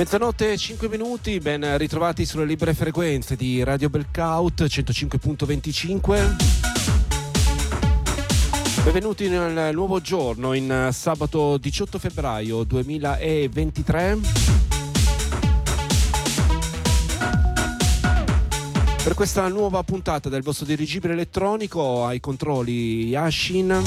Mezzanotte e 5 minuti, ben ritrovati sulle libere frequenze di Radio Blackout 105.25. Benvenuti nel nuovo giorno, in sabato 18 febbraio 2023. Per questa nuova puntata del vostro dirigibile elettronico, ai controlli Yashin.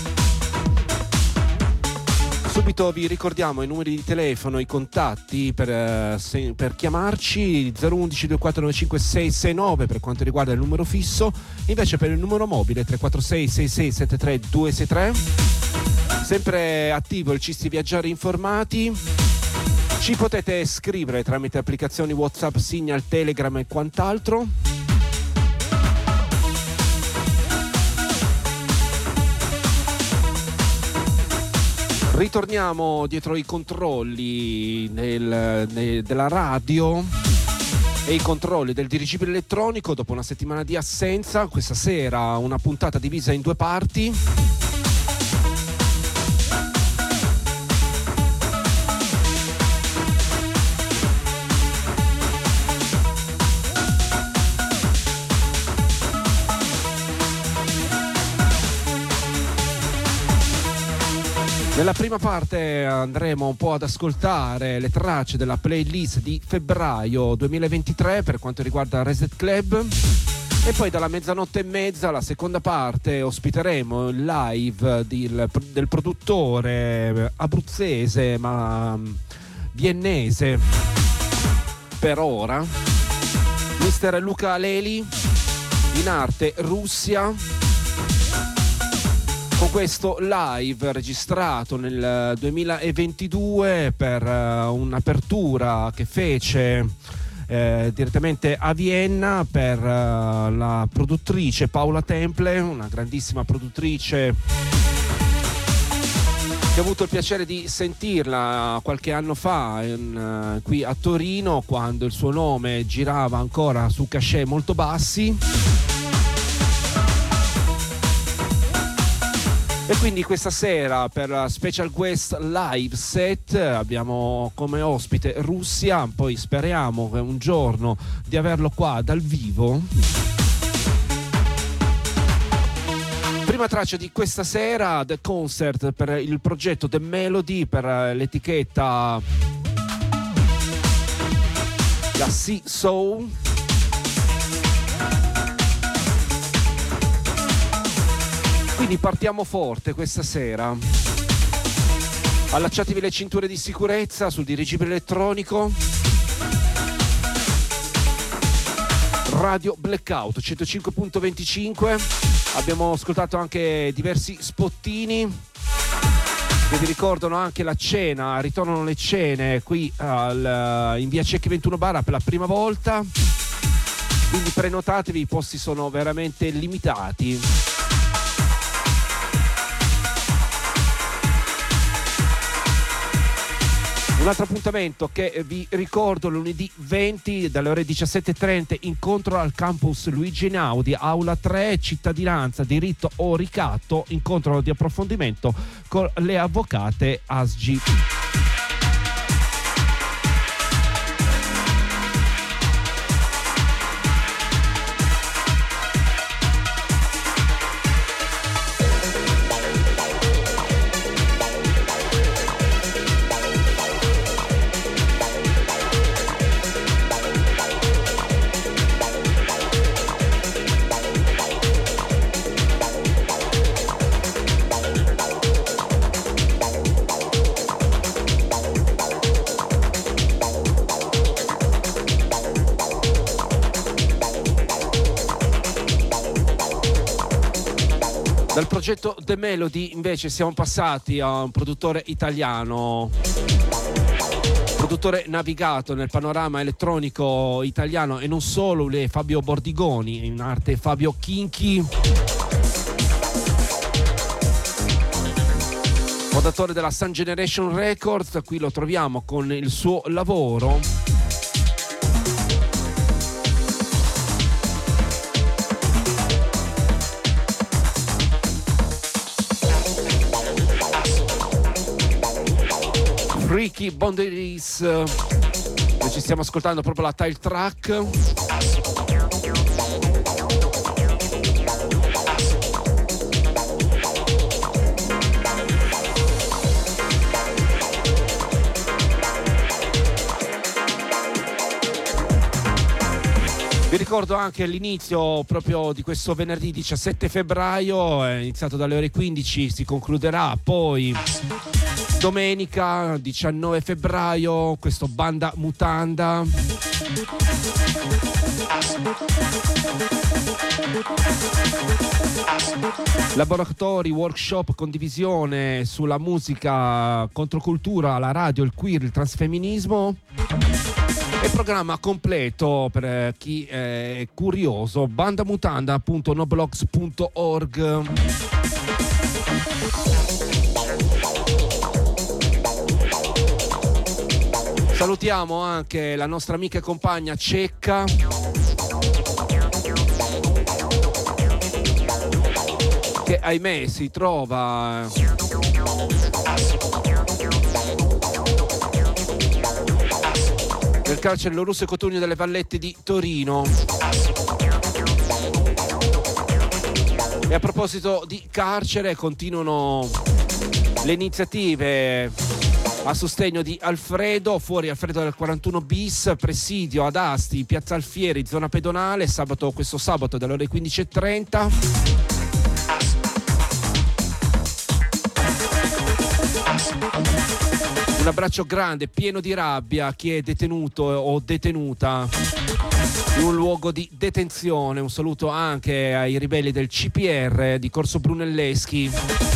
Subito vi ricordiamo i numeri di telefono, i contatti per chiamarci: 011 2495 669 per quanto riguarda il numero fisso, invece per il numero mobile 346 6673 263. Sempre attivo il Cisti Viaggiare Informati. Ci potete scrivere tramite applicazioni WhatsApp, Signal, Telegram e quant'altro. Ritorniamo dietro i controlli della radio e i controlli del dirigibile elettronico dopo una settimana di assenza. Questa sera una puntata divisa in due parti. Nella prima parte andremo un po' ad ascoltare le tracce della playlist di febbraio 2023 per quanto riguarda Reset Club, e poi dalla mezzanotte e mezza, la seconda parte, ospiteremo il live del produttore abruzzese ma viennese per ora, Mr. Luca Aleli, in arte Russia, con questo live registrato nel 2022 per un'apertura che fece direttamente a Vienna per la produttrice Paola Temple, una grandissima produttrice che ho avuto il piacere di sentirla qualche anno fa qui a Torino, quando il suo nome girava ancora su cachet molto bassi. E quindi questa sera, per la Special Guest Live Set, abbiamo come ospite Russia. Poi speriamo che un giorno di averlo qua dal vivo. Prima traccia di questa sera, The Concert, per il progetto The Melody, per l'etichetta la Sea Soul. Quindi partiamo forte questa sera. Allacciatevi le cinture di sicurezza sul dirigibile elettronico. Radio Blackout 105.25. Abbiamo ascoltato anche diversi spottini che vi ricordano anche la cena. Ritornano le cene qui in via Cecchi 21 Bara per la prima volta. Quindi prenotatevi, i posti sono veramente limitati. Un altro appuntamento che vi ricordo: lunedì 20 dalle ore 17:30, incontro al campus Luigi Einaudi, aula 3, cittadinanza, diritto o ricatto, incontro di approfondimento con le avvocate ASGI. Dal progetto The Melody invece siamo passati a un produttore italiano, produttore navigato nel panorama elettronico italiano e non solo, lui è Fabio Bordigoni, in arte Fabio Kinchi, fondatore della Sun Generation Records. Qui lo troviamo con il suo lavoro Freaky Boundaries. ci stiamo ascoltando proprio la title track. Vi ricordo anche l'inizio proprio di questo venerdì 17 febbraio, è iniziato dalle ore 15, si concluderà poi domenica 19 febbraio, questo Banda Mutanda. Laboratori, workshop, condivisione sulla musica, controcultura, la radio, il queer, il transfemminismo. E programma completo per chi è curioso, bandamutanda.noblogs.org. Salutiamo anche la nostra amica e compagna Cecca, che ahimè si trova nel carcere Lorusso e Cotugno delle Vallette di Torino. E a proposito di carcere, continuano le iniziative a sostegno di Alfredo, fuori Alfredo del 41 bis, presidio ad Asti, Piazza Alfieri, zona pedonale, questo sabato dalle ore 15:30. Un abbraccio grande, pieno di rabbia a chi è detenuto o detenuta in un luogo di detenzione. Un saluto anche ai ribelli del CPR di Corso Brunelleschi.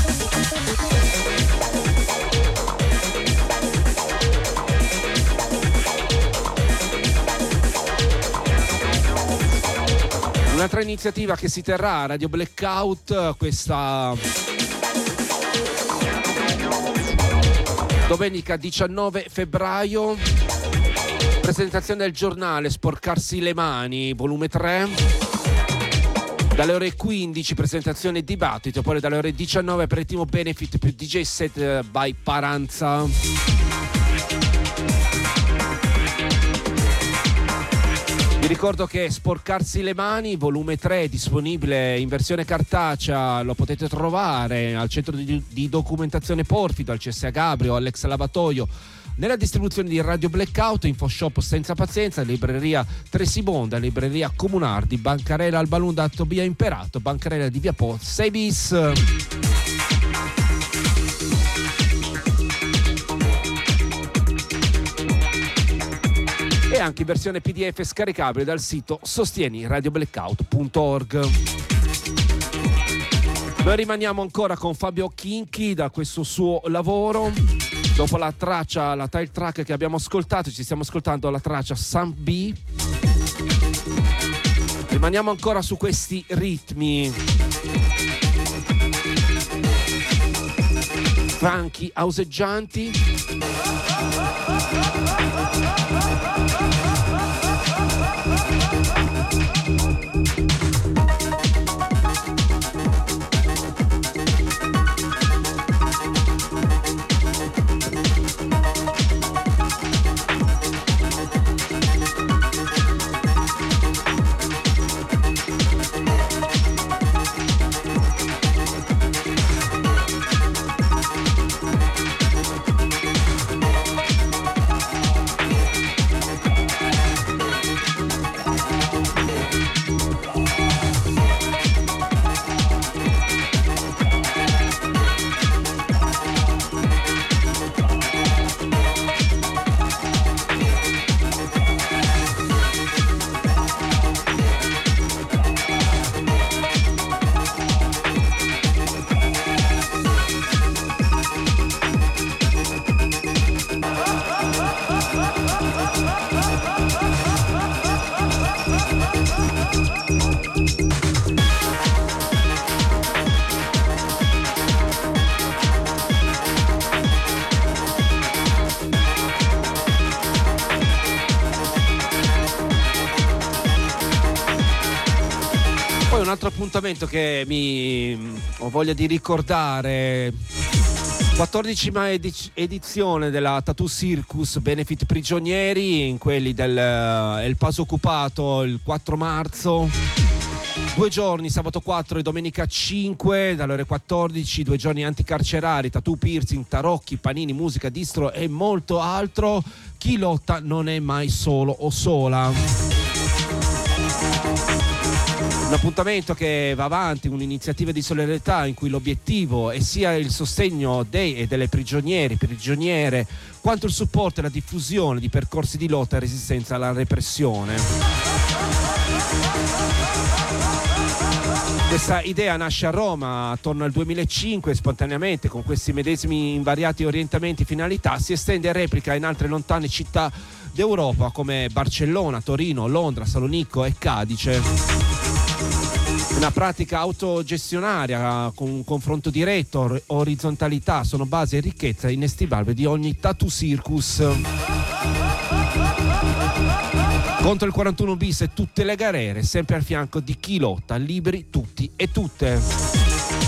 Un'altra iniziativa che si terrà a Radio Blackout questa domenica 19 febbraio, presentazione del giornale Sporcarsi le mani, volume 3, dalle ore 15 presentazione e dibattito, poi dalle ore 19 aperitivo benefit più DJ set by Paranza. Vi ricordo che Sporcarsi le mani, volume 3, è disponibile in versione cartacea, lo potete trovare al centro di documentazione Porfido, al CSA Gabrio, Alex Lavatoio, nella distribuzione di Radio Blackout, InfoShop Senza Pazienza, libreria Tresibonda, libreria Comunardi, Bancarella al Balloon da Tobia Imperato, Bancarella di Via Po 6 bis. E anche in versione PDF scaricabile dal sito sostieniradioblackout.org. Noi rimaniamo ancora con Fabio Chinchi da questo suo lavoro. Dopo la traccia, la title track che abbiamo ascoltato, ci stiamo ascoltando la traccia Sam B. Rimaniamo ancora su questi ritmi funky, houseggianti. Un altro appuntamento che ho voglia di ricordare 14ª edizione della Tattoo Circus Benefit Prigionieri, in quelli del El Paso occupato il 4 marzo. 2 giorni, sabato 4 e domenica 5, dalle ore 14, 2 giorni anticarcerari, tattoo, piercing, tarocchi, panini, musica, distro e molto altro. Chi lotta non è mai solo o sola. Un appuntamento che va avanti, un'iniziativa di solidarietà in cui l'obiettivo è sia il sostegno dei e delle prigioniere, quanto il supporto e la diffusione di percorsi di lotta e resistenza alla repressione. Questa idea nasce a Roma attorno al 2005 e spontaneamente, con questi medesimi invariati orientamenti e finalità, si estende e replica in altre lontane città d'Europa come Barcellona, Torino, Londra, Salonicco e Cadice. Una pratica autogestionaria con un confronto diretto, orizzontalità sono base e ricchezza inestimabile di ogni tattoo circus. Contro il 41 bis e tutte le galere, sempre al fianco di chi lotta, liberi tutti e tutte.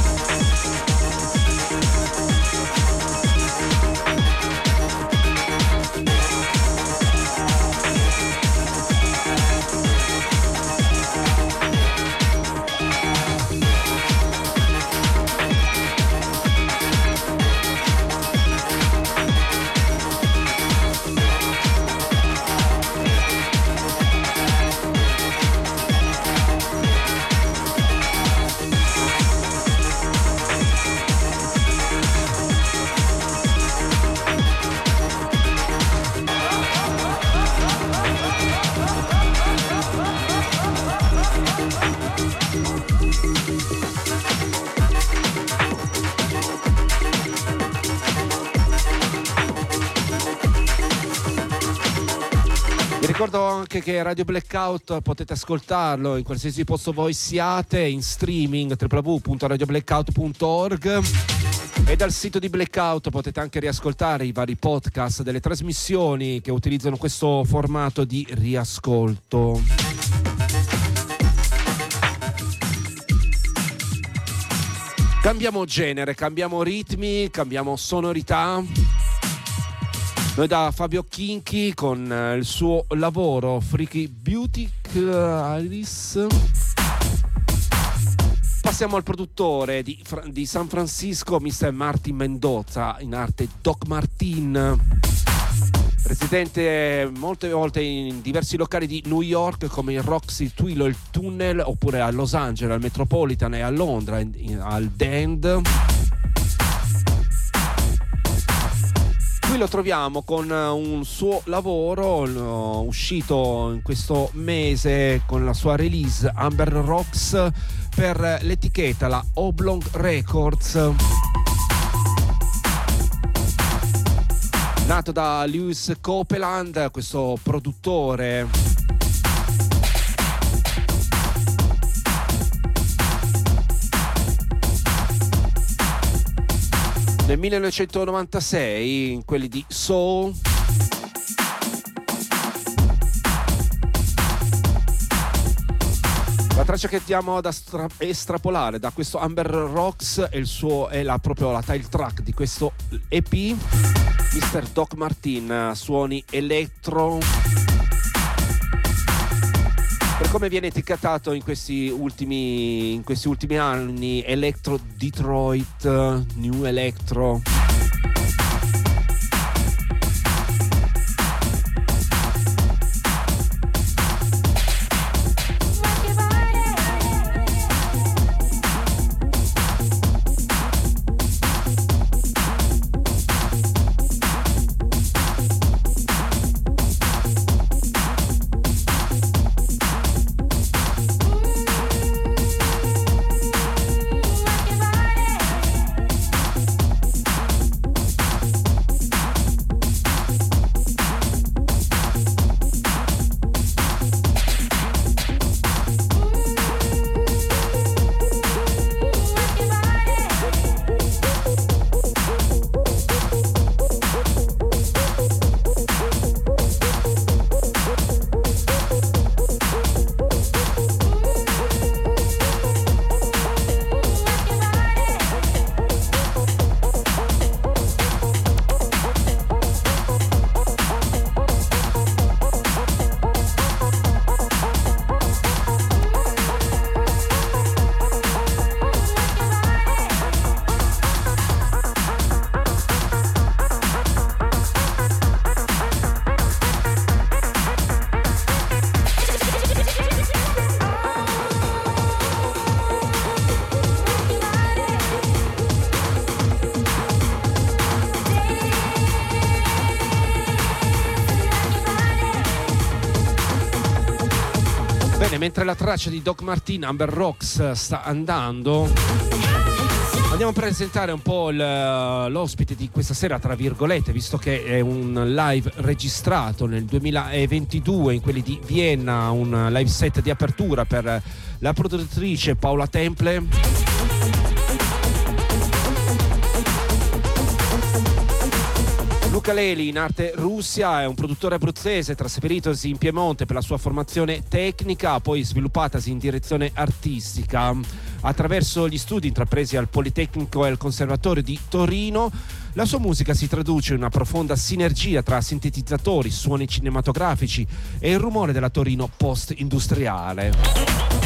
Ricordo anche che Radio Blackout potete ascoltarlo in qualsiasi posto voi siate, in streaming www.radioblackout.org, e dal sito di Blackout potete anche riascoltare i vari podcast delle trasmissioni che utilizzano questo formato di riascolto. Cambiamo genere, cambiamo ritmi, cambiamo sonorità. Noi da Fabio Chinchi con il suo lavoro Freaky Beauty Alice passiamo al produttore di San Francisco, Mr. Martin Mendoza, in arte Doc Martin, residente molte volte in diversi locali di New York come il Roxy, il Twillo, il Tunnel, oppure a Los Angeles, al Metropolitan, e a Londra al Dand. Qui lo troviamo con un suo lavoro uscito in questo mese con la sua release Amber Rocks per l'etichetta, la Oblong Records. Nato da Lewis Copeland, questo produttore nel 1996, in quelli di Soul. La traccia che andiamo ad estrapolare da questo Amber Rocks è proprio la title track di questo EP, Mr. Doc Martin, suoni electro. Per come viene etichettato in questi ultimi anni, Electro Detroit, New Electro. Bene, mentre la traccia di Doc Martin, Amber Rocks, sta andando, andiamo a presentare un po' l'ospite di questa sera, tra virgolette, visto che è un live registrato nel 2022 in quelli di Vienna, un live set di apertura per la produttrice Paola Temple. Luca Leli, in arte Russia, è un produttore abruzzese trasferitosi in Piemonte per la sua formazione tecnica, poi sviluppatasi in direzione artistica. Attraverso gli studi intrapresi al Politecnico e al Conservatorio di Torino, la sua musica si traduce in una profonda sinergia tra sintetizzatori, suoni cinematografici e il rumore della Torino post-industriale.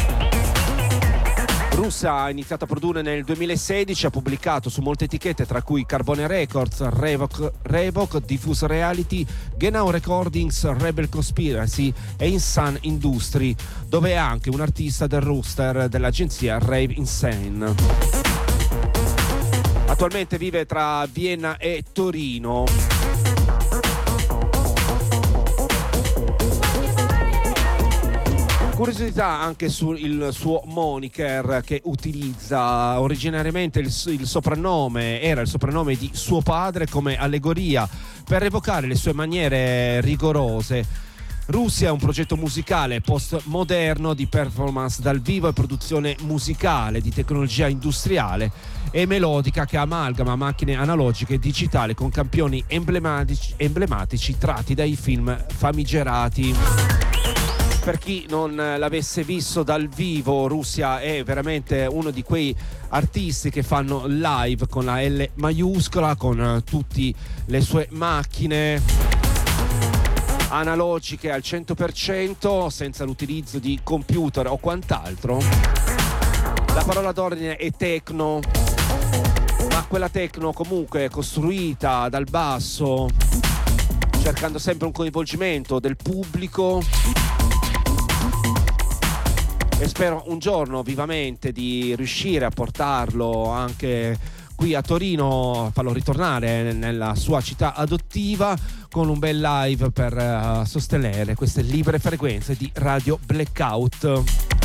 Russa ha iniziato a produrre nel 2016, ha pubblicato su molte etichette tra cui Carbone Records, Revok, Diffuse Reality, Genau Recordings, Rebel Conspiracy e Insan Industry, dove è anche un artista del roster dell'agenzia Rave Insane. Attualmente vive tra Vienna e Torino. Curiosità anche sul suo moniker che utilizza. Originariamente il soprannome era il soprannome di suo padre come allegoria per evocare le sue maniere rigorose. Russia è un progetto musicale postmoderno di performance dal vivo e produzione musicale di tecnologia industriale e melodica che amalgama macchine analogiche e digitali con campioni emblematici tratti dai film famigerati. Per chi non l'avesse visto dal vivo, Russia è veramente uno di quei artisti che fanno live con la L maiuscola, con tutte le sue macchine analogiche al 100%, senza l'utilizzo di computer o quant'altro. La parola d'ordine è techno, ma quella techno comunque costruita dal basso, cercando sempre un coinvolgimento del pubblico. E spero un giorno vivamente di riuscire a portarlo anche qui a Torino, farlo ritornare nella sua città adottiva con un bel live per sostenere queste libere frequenze di Radio Blackout.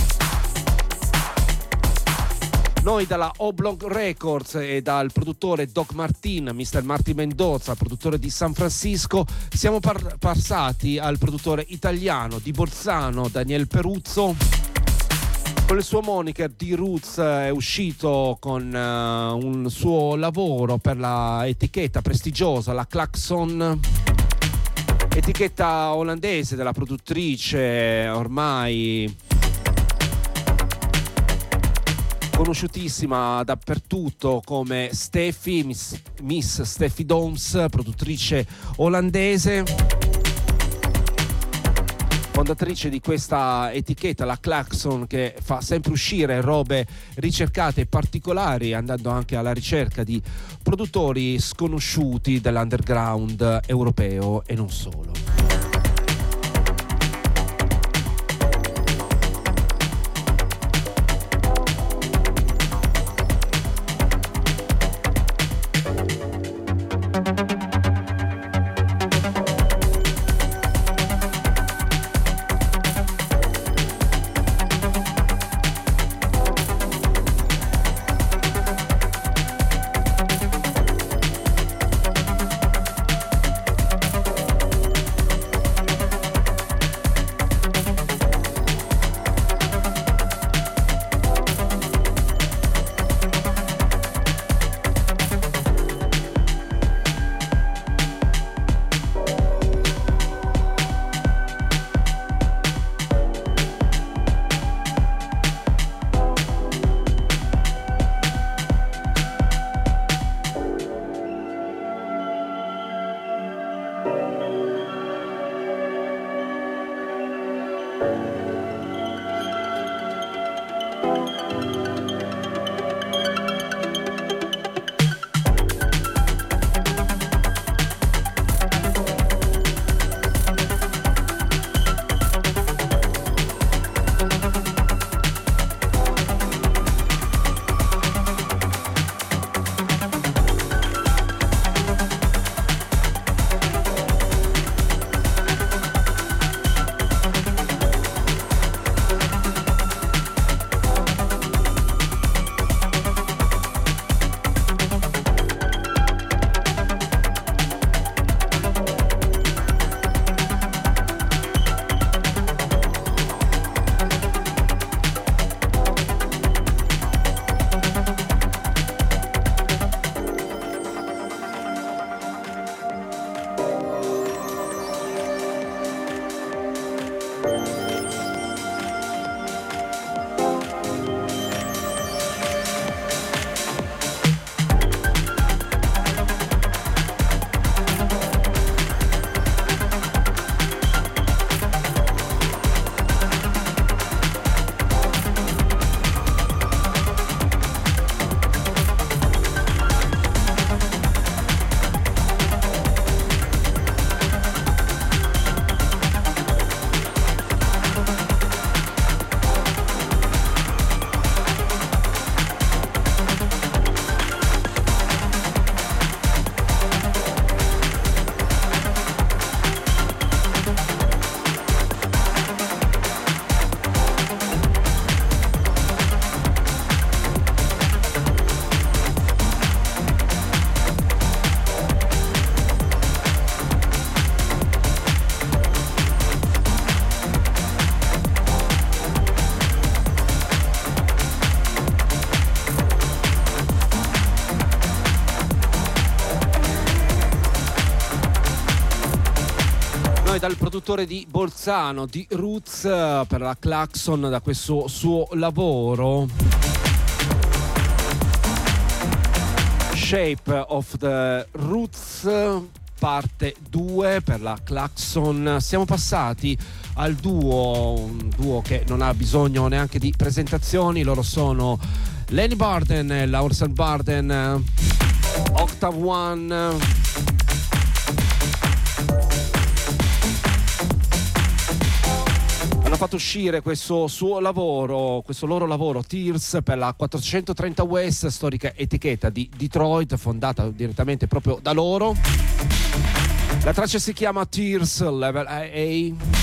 Noi dalla Oblong Records e dal produttore Doc Martin, Mr. Martin Mendoza, produttore di San Francisco, siamo passati al produttore italiano di Bolzano, Daniel Peruzzo. Con il suo moniker di Roots è uscito con un suo lavoro per la etichetta prestigiosa, la Klaxon, etichetta olandese della produttrice ormai conosciutissima dappertutto come Steffi, Miss Steffi Doms, produttrice olandese. Fondatrice di questa etichetta, la Klaxon, che fa sempre uscire robe ricercate e particolari, andando anche alla ricerca di produttori sconosciuti dell'underground europeo e non solo. poi dal produttore di Bolzano, di Roots, per la Klaxon, da questo suo lavoro Shape of the Roots parte 2 per la Klaxon. Siamo passati al un duo che non ha bisogno neanche di presentazioni. Loro sono Lenny Barden e Laursen Barden, Octave One. Hanno fatto uscire questo suo lavoro, questo loro lavoro Tears, per la 430 West, storica etichetta di Detroit, fondata direttamente proprio da loro. La traccia si chiama Tears Level AA.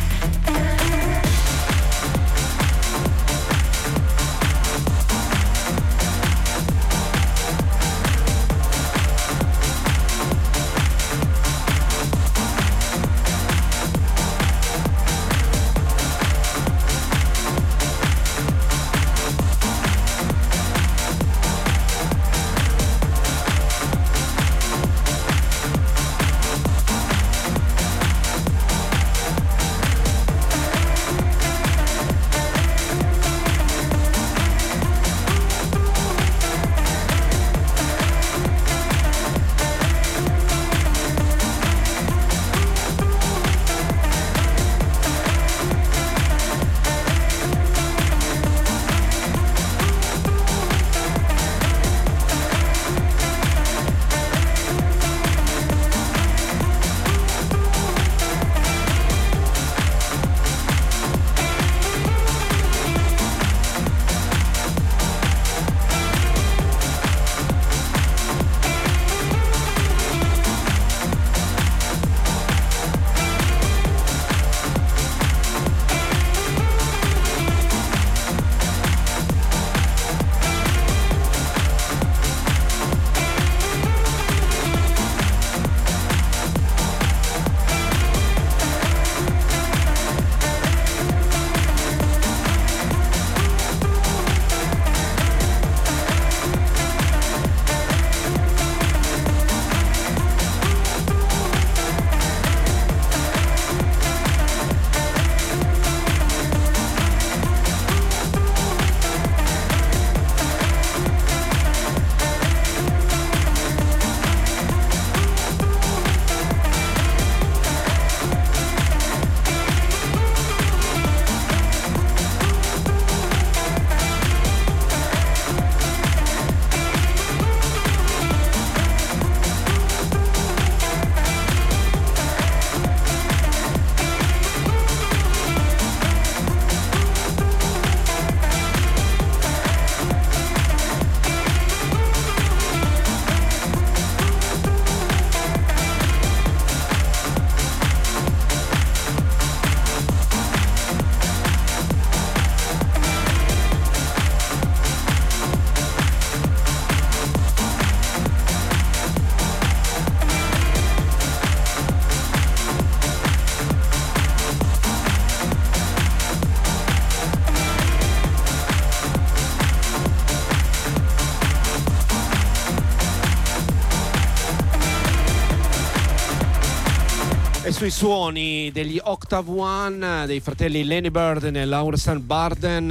Sui suoni degli Octave One, dei fratelli Lenny Barden e Laursen Barden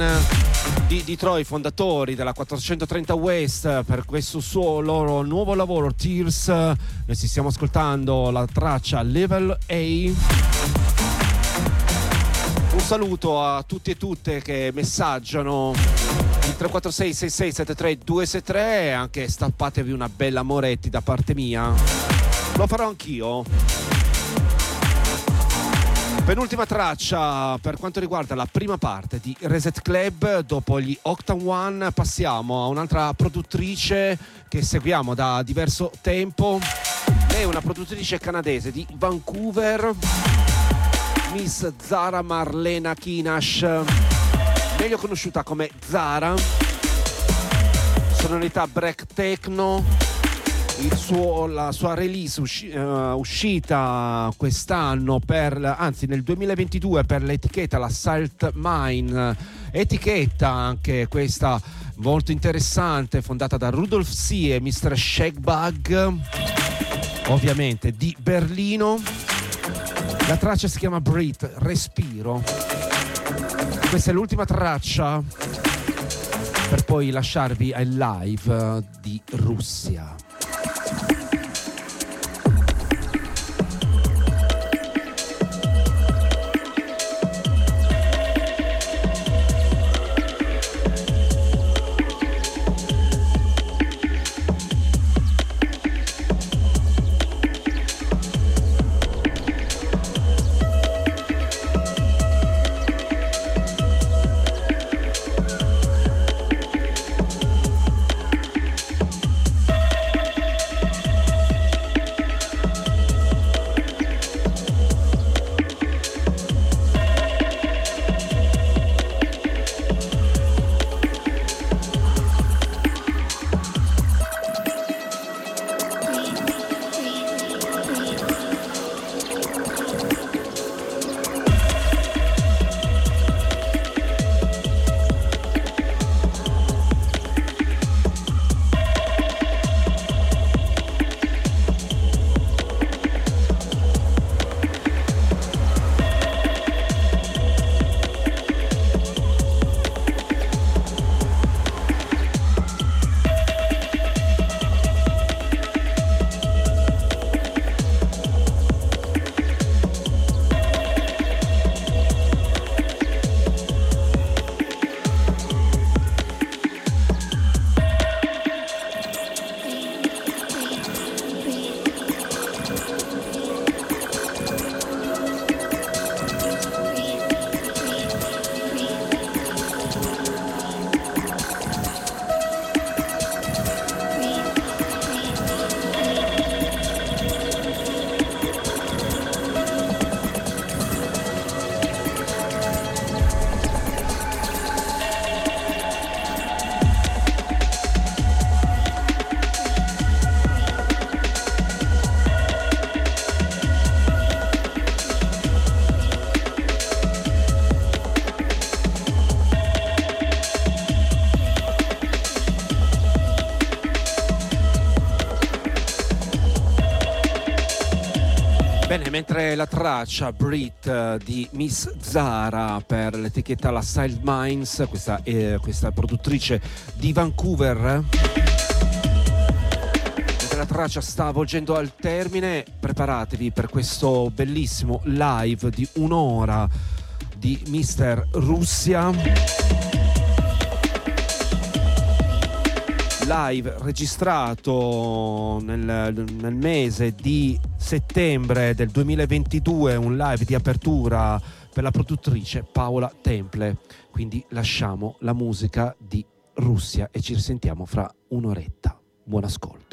di Detroit, fondatori della 430 West, per questo suo loro nuovo lavoro Tears. Noi ci stiamo ascoltando la traccia Level A. Un saluto a tutti e tutte che messaggiano il 346 66 73 263, anche stappatevi una bella Moretti da parte mia, lo farò anch'io. Penultima traccia per quanto riguarda la prima parte di Reset Club. Dopo gli Octave One passiamo a un'altra produttrice che seguiamo da diverso tempo. Lei è una produttrice canadese di Vancouver, Miss Zara Marlena Kinash, meglio conosciuta come Zara. Sonorità break techno. La sua release uscita quest'anno nel 2022 per l'etichetta la Salt Mine, etichetta anche questa molto interessante, fondata da Rudolf C. e Mr. Shagbag, ovviamente di Berlino. La traccia si chiama Breathe, respiro. Questa è l'ultima traccia per poi lasciarvi ai live di Russia. Bene, mentre la traccia Breathe di Miss Zara per l'etichetta La Style Minds, questa produttrice di Vancouver, mentre la traccia sta avvolgendo al termine, preparatevi per questo bellissimo live di un'ora di Mr. Russia. Live registrato nel mese di settembre del 2022, un live di apertura per la produttrice Paola Temple. Quindi lasciamo la musica di Russia e ci risentiamo fra un'oretta. Buon ascolto.